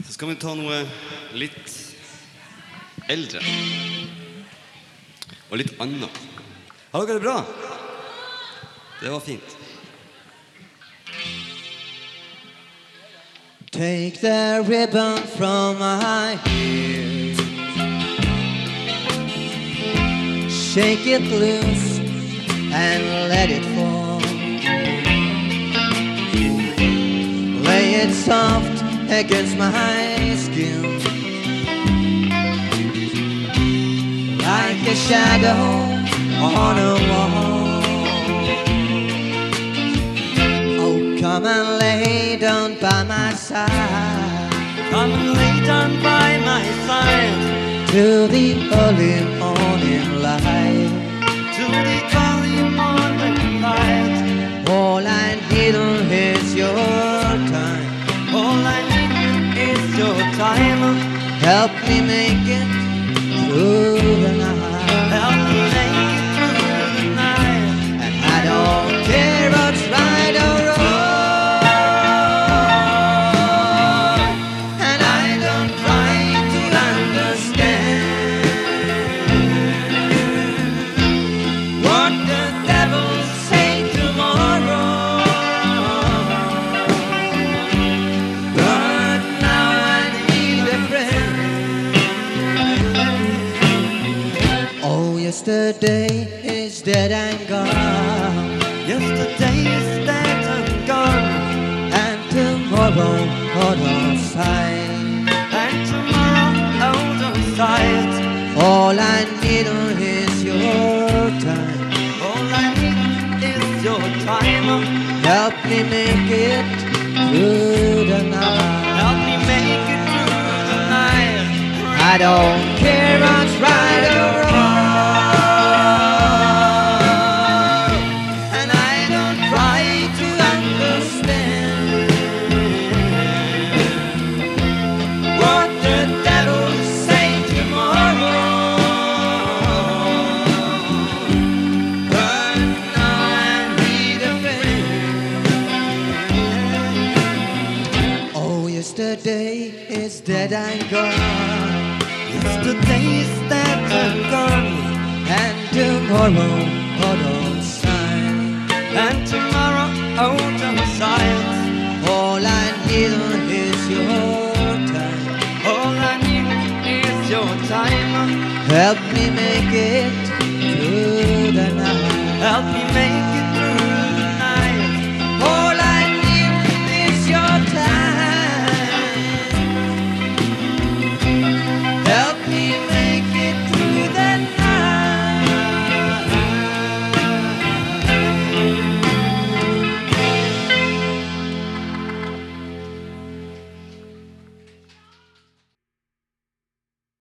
Så skal vi ta noe litt eldre og litt annet. Har dere det bra? Det var fint. Take the ribbon from my ear, shake it loose and let it fall. Lay it soft against my skin, like a shadow on a wall. Oh, come and lay down by my side. Come and lay down by my side To the early morning light. to the early morning light. All I need is your time. All I need is your time. Help me make it through the night. Help me make it through the night. And I don't care what's right or wrong. And I don't try to understand what the devil say tomorrow. But now I need a friend. Oh, yesterday is dead and gone, Yesterday is dead and gone, and tomorrow out of sight. and tomorrow out of sight. All I need is your time. All I need is your time. Help me make it through the night. Help me make it through the night. I don't care what's right or wrong, and I don't try to understand what the devil say tomorrow. But now I need a friend. Oh, yesterday is dead and gone, Yesterday is dead and gone, and tomorrow out of sight. and tomorrow out of sight. All I need is your time. All I need is your time. Help me make it